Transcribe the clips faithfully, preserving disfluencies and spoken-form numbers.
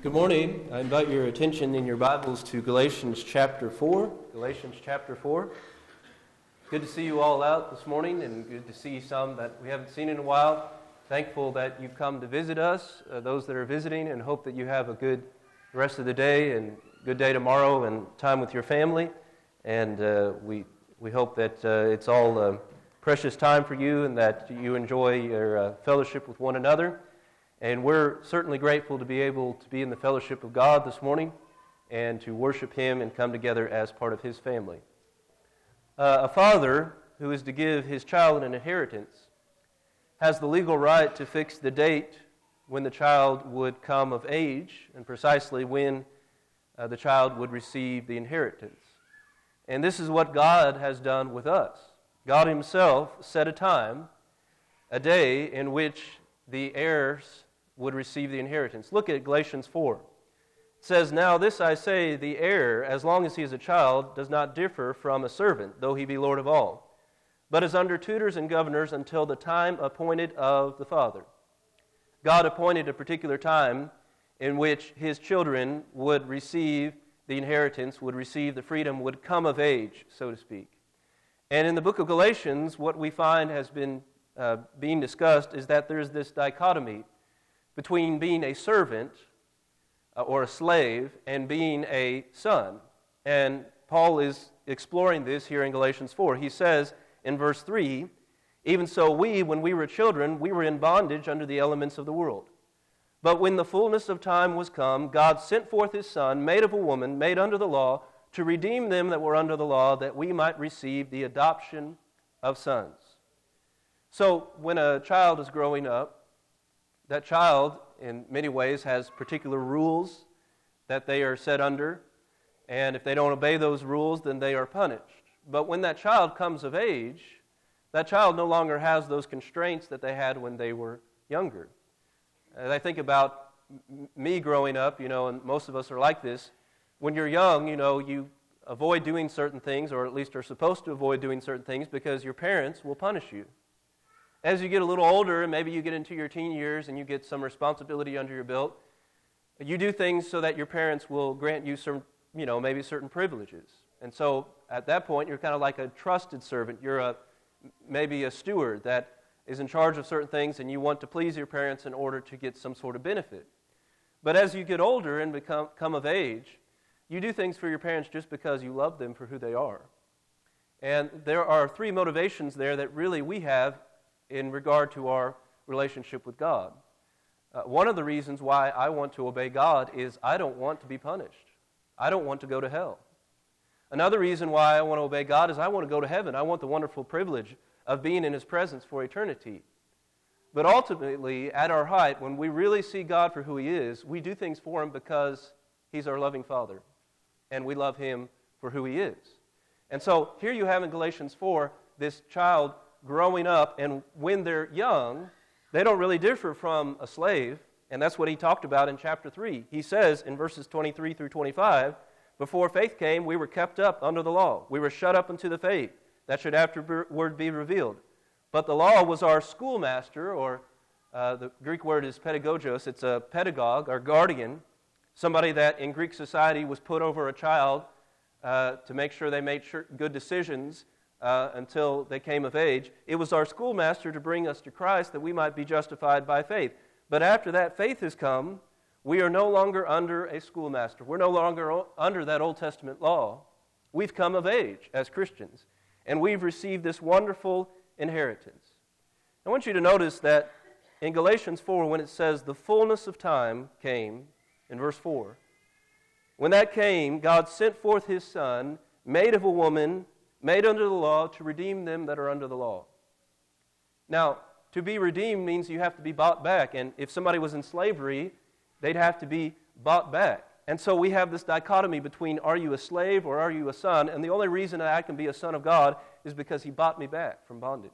Good morning. I invite your attention in your Bibles to Galatians chapter four. Galatians chapter four. Good to see you all out this morning, and good to see some that we haven't seen in a while. Thankful that you've come to visit us, uh, those that are visiting, and hope that you have a good rest of the day and good day tomorrow and time with your family. And uh, we we hope that uh, it's all a precious time for you and that you enjoy your uh, fellowship with one another. And we're certainly grateful to be able to be in the fellowship of God this morning and to worship Him and come together as part of His family. Uh, a father who is to give his child an inheritance has the legal right to fix the date when the child would come of age and precisely when uh, the child would receive the inheritance. And this is what God has done with us. God Himself set a time, a day in which the heirs would receive the inheritance. Look at Galatians four. It says, "Now this I say, the heir, as long as he is a child, does not differ from a servant, though he be Lord of all, but is under tutors and governors until the time appointed of the father." God appointed a particular time in which His children would receive the inheritance, would receive the freedom, would come of age, so to speak. And in the book of Galatians, what we find has been uh, being discussed is that there's this dichotomy between being a servant uh, or a slave and being a son. And Paul is exploring this here in Galatians four. He says in verse three, "Even so we, when we were children, we were in bondage under the elements of the world. But when the fullness of time was come, God sent forth His Son, made of a woman, made under the law, to redeem them that were under the law, that we might receive the adoption of sons." So when a child is growing up, that child, in many ways, has particular rules that they are set under, and if they don't obey those rules, then they are punished. But when that child comes of age, that child no longer has those constraints that they had when they were younger. As I think about m- me growing up, you know, and most of us are like this, when you're young, you know, you avoid doing certain things, or at least are supposed to avoid doing certain things, because your parents will punish you. As you get a little older, and maybe you get into your teen years and you get some responsibility under your belt, you do things so that your parents will grant you some, you know, maybe certain privileges. And so at that point, you're kind of like a trusted servant. You're a maybe a steward that is in charge of certain things, and you want to please your parents in order to get some sort of benefit. But as you get older and become come of age, you do things for your parents just because you love them for who they are. And there are three motivations there that really we have in regard to our relationship with God. Uh, one of the reasons why I want to obey God is I don't want to be punished. I don't want to go to hell. Another reason why I want to obey God is I want to go to heaven. I want the wonderful privilege of being in His presence for eternity. But ultimately, at our height, when we really see God for who He is, we do things for Him because He's our loving Father, and we love Him for who He is. And so here you have in Galatians four this child growing up, and when they're young, they don't really differ from a slave, and that's what he talked about in chapter three. He says in verses twenty-three through twenty-five, "Before faith came, we were kept up under the law. We were shut up unto the faith that should afterward be revealed. But the law was our schoolmaster," or uh, the Greek word is pedagogos. It's a pedagogue, or guardian, somebody that in Greek society was put over a child uh, to make sure they made sure good decisions uh, until they came of age. It was our schoolmaster to bring us to Christ that we might be justified by faith. But after that faith has come, we are no longer under a schoolmaster. We're no longer o- under that Old Testament law. We've come of age as Christians, and we've received this wonderful inheritance. I want you to notice that in Galatians four, when it says the fullness of time came, in verse four, when that came, God sent forth His Son, made of a woman, made under the law, to redeem them that are under the law. Now, to be redeemed means you have to be bought back, and if somebody was in slavery, they'd have to be bought back. And so we have this dichotomy between are you a slave or are you a son, and the only reason that I can be a son of God is because He bought me back from bondage.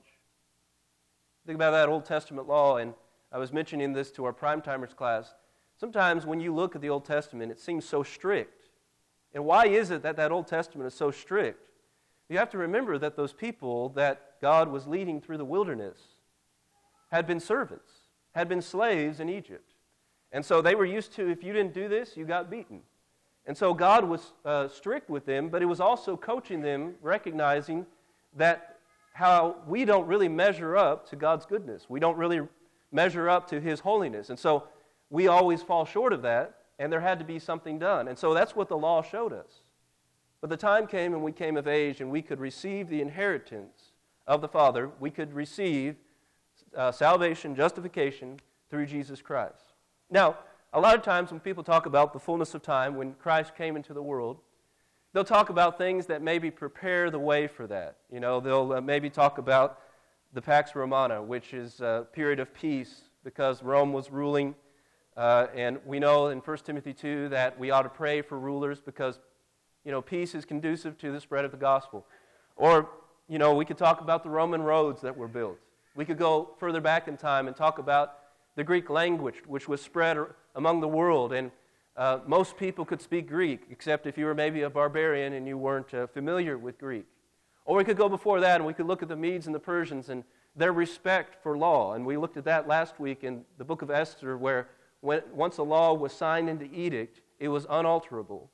Think about that Old Testament law, and I was mentioning this to our Primetimers class. Sometimes when you look at the Old Testament, it seems so strict. And why is it that that Old Testament is so strict? You have to remember that those people that God was leading through the wilderness had been servants, had been slaves in Egypt. And so they were used to, if you didn't do this, you got beaten. And so God was uh, strict with them, but it was also coaching them, recognizing that how we don't really measure up to God's goodness. We don't really measure up to His holiness. And so we always fall short of that, and there had to be something done. And so that's what the law showed us. But the time came and we came of age, and we could receive the inheritance of the Father. We could receive uh, salvation, justification through Jesus Christ. Now, a lot of times when people talk about the fullness of time, when Christ came into the world, they'll talk about things that maybe prepare the way for that. You know, they'll uh, maybe talk about the Pax Romana, which is a period of peace because Rome was ruling. Uh, and we know in First Timothy two that we ought to pray for rulers because, you know, peace is conducive to the spread of the gospel. Or, you know, we could talk about the Roman roads that were built. We could go further back in time and talk about the Greek language, which was spread among the world, and uh, most people could speak Greek, except if you were maybe a barbarian and you weren't uh, familiar with Greek. Or we could go before that, and we could look at the Medes and the Persians and their respect for law, and we looked at that last week in the book of Esther, where when, once a law was signed into edict, it was unalterable.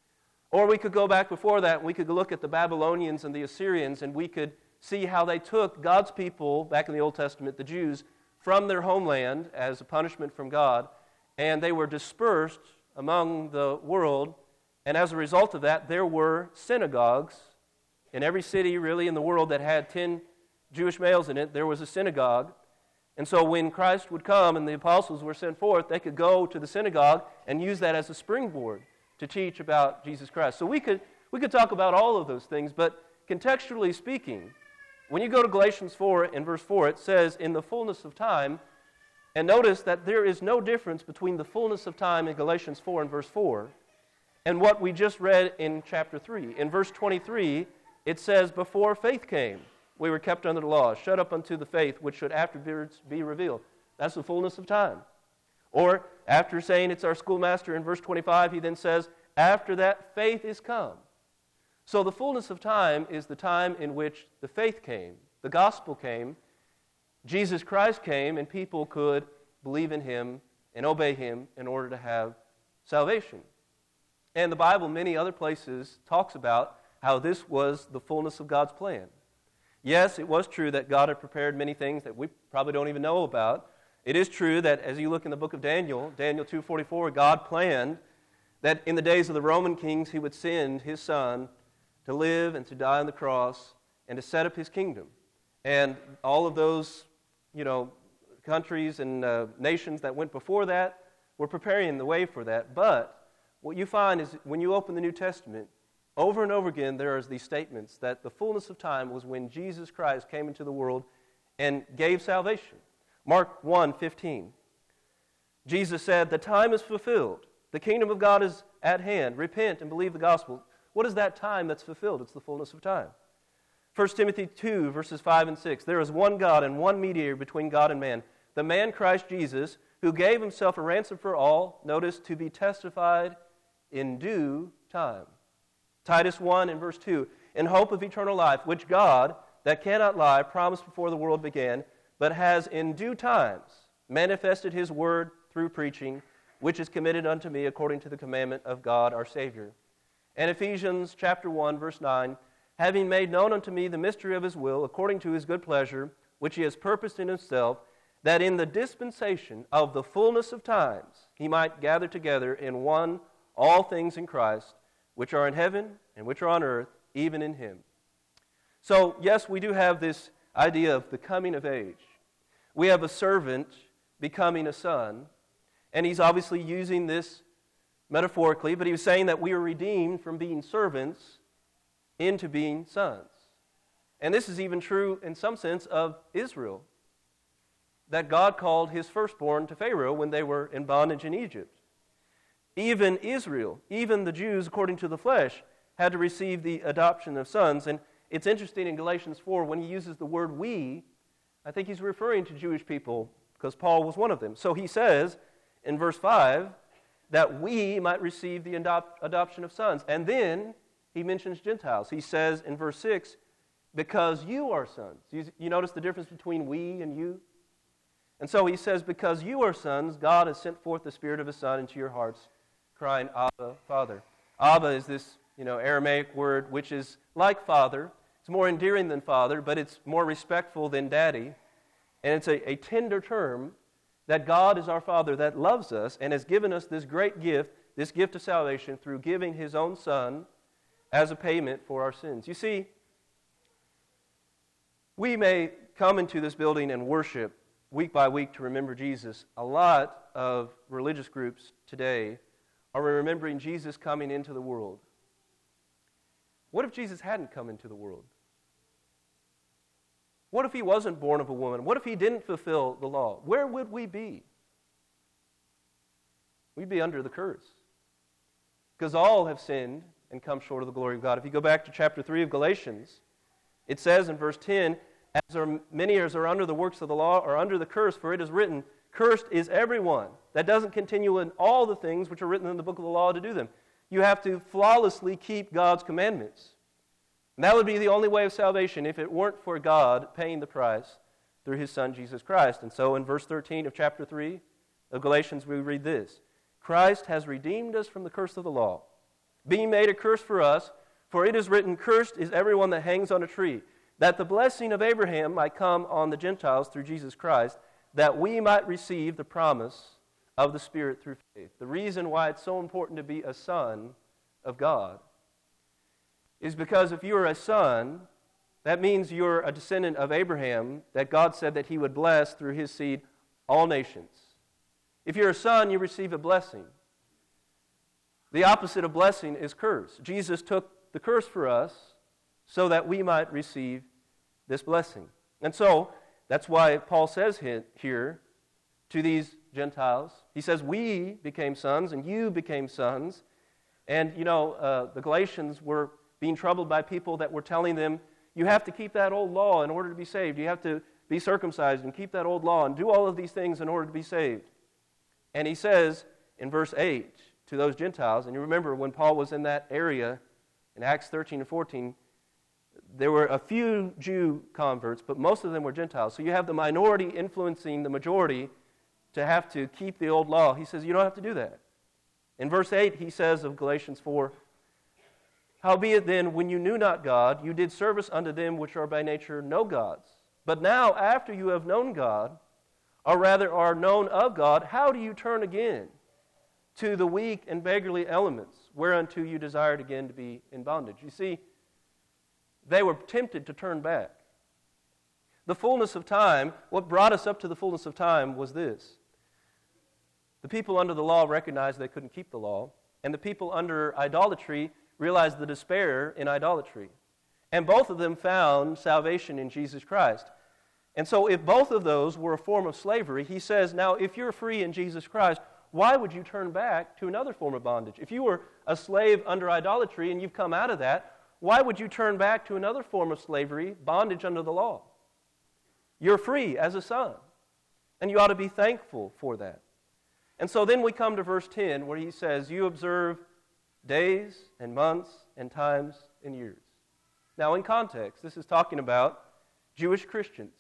Or we could go back before that, and we could look at the Babylonians and the Assyrians, and we could see how they took God's people, back in the Old Testament, the Jews, from their homeland as a punishment from God, and they were dispersed among the world, and as a result of that, there were synagogues in every city really in the world that had ten Jewish males in it. There was a synagogue, and so when Christ would come and the apostles were sent forth, they could go to the synagogue and use that as a springboard to teach about Jesus Christ. So we could we could talk about all of those things, but contextually speaking, when you go to Galatians four in verse four, it says, in the fullness of time, and notice that there is no difference between the fullness of time in Galatians four and verse four and what we just read in chapter three. In verse twenty-three, it says, before faith came, we were kept under the law, shut up unto the faith which should afterwards be revealed. That's the fullness of time. Or, after saying it's our schoolmaster in verse twenty-five, he then says, after that faith is come. So the fullness of time is the time in which the faith came, the gospel came, Jesus Christ came, and people could believe in Him and obey Him in order to have salvation. And the Bible, many other places, talks about how this was the fullness of God's plan. Yes, it was true that God had prepared many things that we probably don't even know about. It is true that as you look in the book of Daniel, Daniel two forty-four, God planned that in the days of the Roman kings He would send His Son to live and to die on the cross and to set up His kingdom. And all of those, you know, countries and uh, nations that went before that were preparing the way for that. But what you find is when you open the New Testament, over and over again there are these statements that the fullness of time was when Jesus Christ came into the world and gave salvation. Mark one fifteen. Jesus said, the time is fulfilled. The kingdom of God is at hand. Repent and believe the gospel. What is that time that's fulfilled? It's the fullness of time. First Timothy two, verses five and six. There is one God and one mediator between God and man, the man Christ Jesus, who gave Himself a ransom for all, notice, to be testified in due time. Titus one and verse two. In hope of eternal life, which God, that cannot lie, promised before the world began, but has in due times manifested His word through preaching, which is committed unto me according to the commandment of God our Savior. And Ephesians chapter one, verse nine, having made known unto me the mystery of His will, according to His good pleasure, which He has purposed in Himself, that in the dispensation of the fullness of times He might gather together in one all things in Christ, which are in heaven and which are on earth, even in Him. So, yes, we do have this idea of the coming of age. We have a servant becoming a son, and he's obviously using this metaphorically, but he was saying that we are redeemed from being servants into being sons. And this is even true in some sense of Israel, that God called His firstborn to Pharaoh when they were in bondage in Egypt. Even Israel, even the Jews according to the flesh, had to receive the adoption of sons. And it's interesting in Galatians four, when he uses the word we, I think he's referring to Jewish people because Paul was one of them. So he says in verse five that we might receive the adopt, adoption of sons. And then he mentions Gentiles. He says in verse six, because you are sons. You, you notice the difference between we and you? And so he says, because you are sons, God has sent forth the Spirit of His Son into your hearts, crying, Abba, Father. Abba is this, you know, Aramaic word which is like father. It's more endearing than father, but it's more respectful than daddy. And it's a, a tender term that God is our Father that loves us and has given us this great gift, this gift of salvation, through giving His own Son as a payment for our sins. You see, we may come into this building and worship week by week to remember Jesus. A lot of religious groups today are remembering Jesus coming into the world. What if Jesus hadn't come into the world? What if He wasn't born of a woman? What if He didn't fulfill the law? Where would we be? We'd be under the curse. Because all have sinned and come short of the glory of God. If you go back to chapter three of Galatians, it says in verse ten, as are many as are under the works of the law are under the curse, for it is written, cursed is everyone that doesn't continue in all the things which are written in the book of the law to do them. You have to flawlessly keep God's commandments. And that would be the only way of salvation if it weren't for God paying the price through His Son, Jesus Christ. And so in verse thirteen of chapter three of Galatians, we read this, Christ has redeemed us from the curse of the law, being made a curse for us, for it is written, cursed is everyone that hangs on a tree, that the blessing of Abraham might come on the Gentiles through Jesus Christ, that we might receive the promise of the Spirit through faith. The reason why it's so important to be a son of God is because if you are a son, that means you're a descendant of Abraham, that God said that He would bless through his seed all nations. If you're a son, you receive a blessing. The opposite of blessing is curse. Jesus took the curse for us so that we might receive this blessing. And so, that's why Paul says here to these Gentiles, he says, we became sons and you became sons. And, you know, uh, the Galatians were being troubled by people that were telling them, you have to keep that old law in order to be saved. You have to be circumcised and keep that old law and do all of these things in order to be saved. And he says in verse eight to those Gentiles, and you remember when Paul was in that area in Acts thirteen and fourteen, there were a few Jew converts, but most of them were Gentiles. So you have the minority influencing the majority to have to keep the old law. He says, you don't have to do that. In verse eight, he says of Galatians four, howbeit then, when you knew not God, you did service unto them which are by nature no gods. But now, after you have known God, or rather are known of God, how do you turn again to the weak and beggarly elements, whereunto you desired again to be in bondage? You see, they were tempted to turn back. The fullness of time, what brought us up to the fullness of time was this. The people under the law recognized they couldn't keep the law, and the people under idolatry realized the despair in idolatry. And both of them found salvation in Jesus Christ. And so if both of those were a form of slavery, he says, now if you're free in Jesus Christ, why would you turn back to another form of bondage? If you were a slave under idolatry and you've come out of that, why would you turn back to another form of slavery, bondage under the law? You're free as a son, and you ought to be thankful for that. And so then we come to verse ten, where he says, you observe days and months and times and years. Now, in context, this is talking about Jewish Christians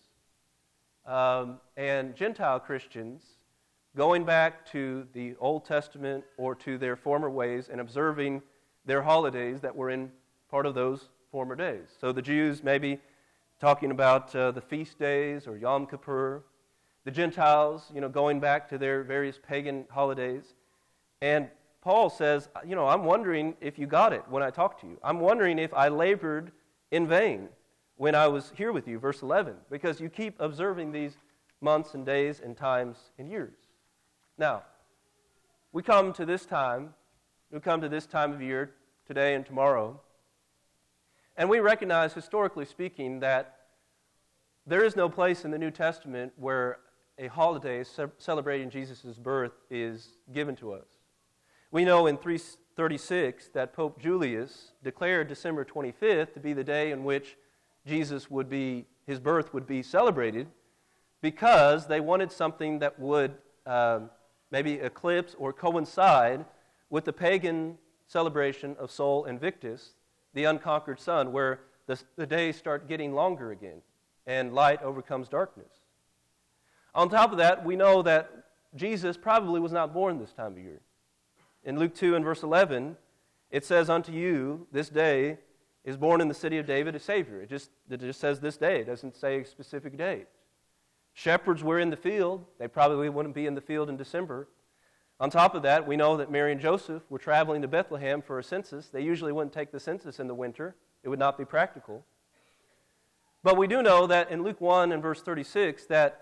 um, and Gentile Christians going back to the Old Testament or to their former ways and observing their holidays that were in part of those former days. So the Jews maybe talking about uh, the feast days or Yom Kippur. The Gentiles, you know, going back to their various pagan holidays. And Paul says, you know, I'm wondering if you got it when I talked to you. I'm wondering if I labored in vain when I was here with you, verse eleven, because you keep observing these months and days and times and years. Now, we come to this time, we come to this time of year, today and tomorrow, and we recognize, historically speaking, that there is no place in the New Testament where a holiday ce- celebrating Jesus' birth is given to us. We know in three thirty-six that Pope Julius declared December twenty-fifth to be the day in which Jesus would be, his birth would be celebrated, because they wanted something that would uh, maybe eclipse or coincide with the pagan celebration of Sol Invictus, the unconquered sun, where the, the days start getting longer again and light overcomes darkness. On top of that, we know that Jesus probably was not born this time of year. In Luke two and verse eleven, it says, "Unto you this day is born in the city of David a Savior." It just, it just says this day. It doesn't say a specific date. Shepherds were in the field. They probably wouldn't be in the field in December. On top of that, we know that Mary and Joseph were traveling to Bethlehem for a census. They usually wouldn't take the census in the winter. It would not be practical. But we do know that in Luke one and verse thirty-six that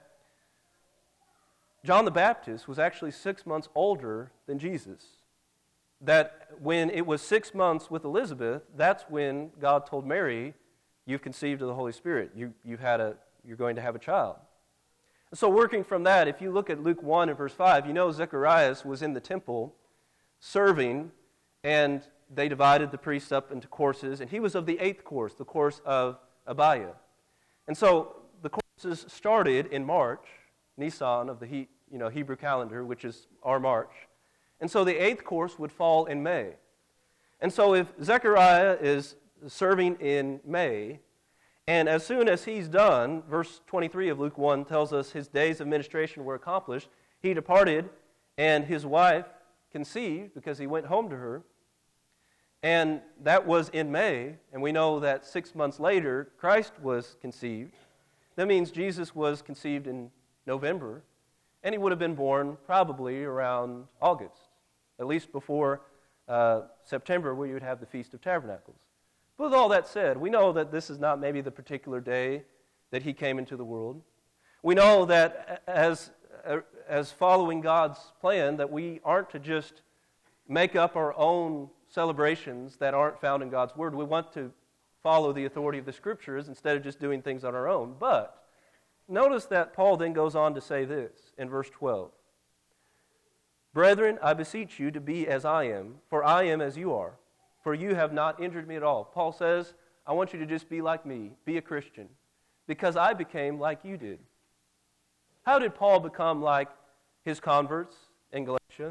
John the Baptist was actually six months older than Jesus. That when it was six months with Elizabeth, that's when God told Mary, "You've conceived of the Holy Spirit. You, you've had a, you're going to have a child." So working from that, if you look at Luke one and verse five, you know Zacharias was in the temple serving, and they divided the priests up into courses, and he was of the eighth course, the course of Abiah. And so the courses started in March, Nisan of the he, you know, Hebrew calendar, which is our March. And so the eighth course would fall in May. And so if Zechariah is serving in May, and as soon as he's done, verse twenty-three of Luke one tells us his days of ministration were accomplished. He departed, and his wife conceived because he went home to her. And that was in May, and we know that six months later, Christ was conceived. That means Jesus was conceived in November, and he would have been born probably around August, at least before uh, September, where you would have the Feast of Tabernacles. But with all that said, we know that this is not maybe the particular day that he came into the world. We know that as, as following God's plan, that we aren't to just make up our own celebrations that aren't found in God's Word. We want to follow the authority of the Scriptures instead of just doing things on our own. But notice that Paul then goes on to say this in verse twelve. "Brethren, I beseech you to be as I am, for I am as you are. For you have not injured me at all." Paul says, I want you to just be like me, be a Christian, because I became like you did. How did Paul become like his converts in Galatia?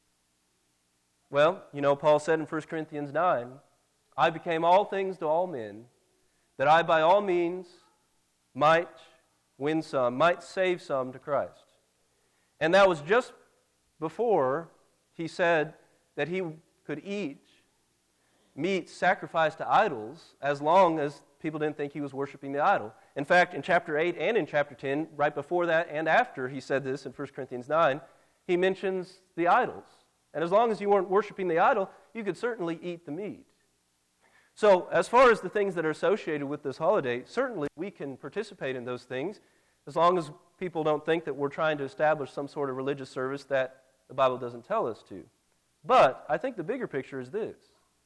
Well, you know, Paul said in First Corinthians nine, "I became all things to all men, that I by all means might win some, might save some to Christ." And that was just before he said that he could eat meat sacrificed to idols as long as people didn't think he was worshiping the idol. In fact, in chapter eight and in chapter ten, right before that and after he said this in First Corinthians nine, he mentions the idols. And as long as you weren't worshiping the idol, you could certainly eat the meat. So as far as the things that are associated with this holiday, certainly we can participate in those things as long as people don't think that we're trying to establish some sort of religious service that the Bible doesn't tell us to. But I think the bigger picture is this.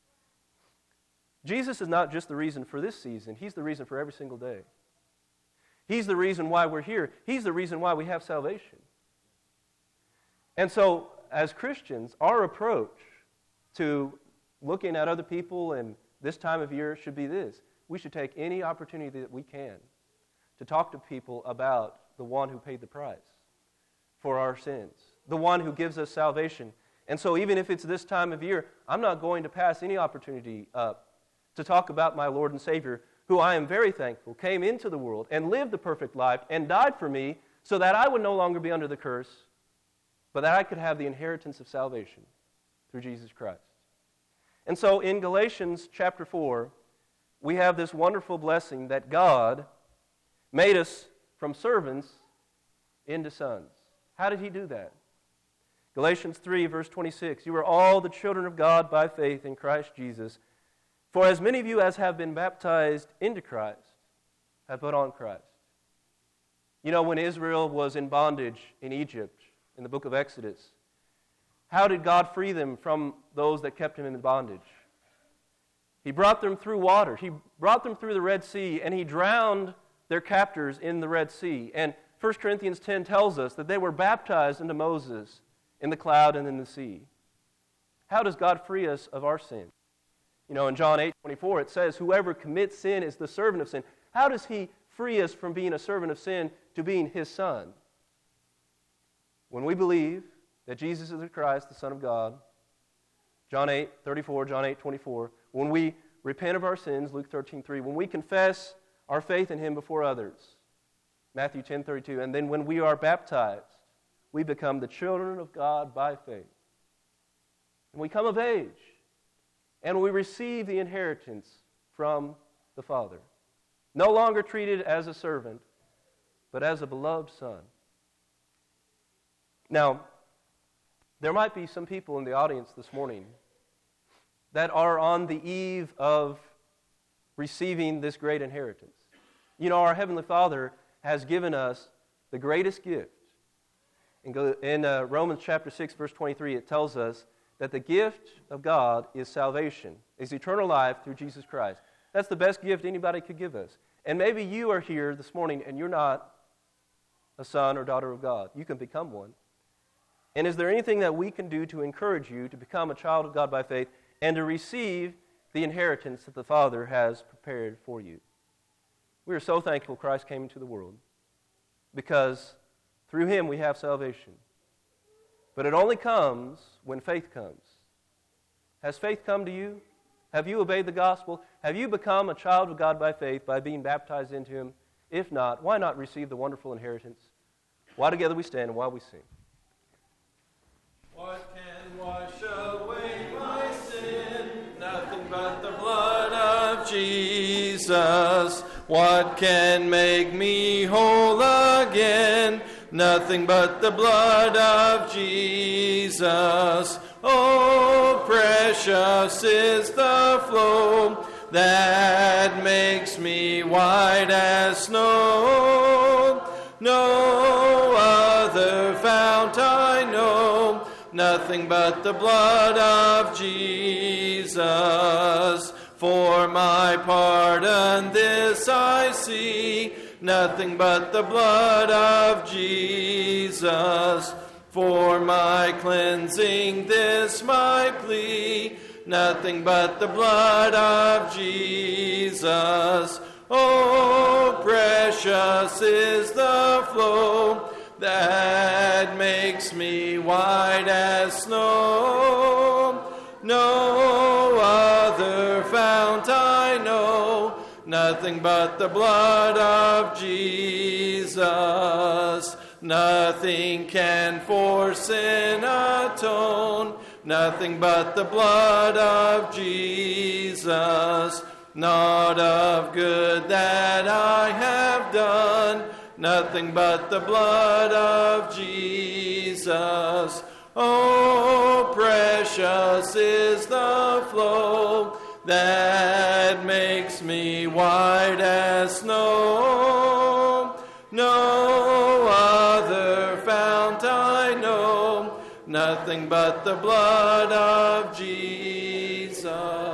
Jesus is not just the reason for this season. He's the reason for every single day. He's the reason why we're here. He's the reason why we have salvation. And so, as Christians, our approach to looking at other people and this time of year should be this. We should take any opportunity that we can to talk to people about the one who paid the price for our sins, the one who gives us salvation. And so even if it's this time of year, I'm not going to pass any opportunity up to talk about my Lord and Savior, who I am very thankful came into the world and lived the perfect life and died for me so that I would no longer be under the curse, but that I could have the inheritance of salvation through Jesus Christ. And so in Galatians chapter four, we have this wonderful blessing that God made us from servants into sons. How did he do that? Galatians three, verse twenty-six, "You are all the children of God by faith in Christ Jesus. For as many of you as have been baptized into Christ have put on Christ." You know, when Israel was in bondage in Egypt, in the book of Exodus, how did God free them from those that kept him in bondage? He brought them through water. He brought them through the Red Sea, and he drowned their captors in the Red Sea. And First Corinthians ten tells us that they were baptized into Moses in the cloud and in the sea. How does God free us of our sin? You know, in John eight twenty-four, it says, "Whoever commits sin is the servant of sin." How does he free us from being a servant of sin to being his son? When we believe that Jesus is the Christ, the Son of God, John eight thirty-four, John eight twenty-four, when we repent of our sins, Luke thirteen three, when we confess our faith in him before others, Matthew ten thirty-two. And then when we are baptized, we become the children of God by faith. And we come of age, and we receive the inheritance from the Father. No longer treated as a servant, but as a beloved son. Now, there might be some people in the audience this morning that are on the eve of receiving this great inheritance. You know, our Heavenly Father has given us the greatest gift. In, in uh, Romans chapter six, verse twenty-three, it tells us that the gift of God is salvation, is eternal life through Jesus Christ. That's the best gift anybody could give us. And maybe you are here this morning and you're not a son or daughter of God. You can become one. And is there anything that we can do to encourage you to become a child of God by faith and to receive the inheritance that the Father has prepared for you? We are so thankful Christ came into the world because through Him we have salvation. But it only comes when faith comes. Has faith come to you? Have you obeyed the gospel? Have you become a child of God by faith by being baptized into Him? If not, why not receive the wonderful inheritance? While together we stand and while we sing. What can wash away my sin? Nothing but the blood of Jesus. What can make me whole again? Nothing but the blood of Jesus. Oh, precious is the flow that makes me white as snow. No other fount I know, nothing but the blood of Jesus. For my pardon this I see, nothing but the blood of Jesus. For my cleansing this my plea, nothing but the blood of Jesus. Oh, precious is the flow that makes me white as snow. No other fount I know, nothing but the blood of Jesus. Nothing can for sin atone, nothing but the blood of Jesus. Not of good that I have done, nothing but the blood of Jesus. Oh, precious is the flow that makes me white as snow. No other fount I know, nothing but the blood of Jesus.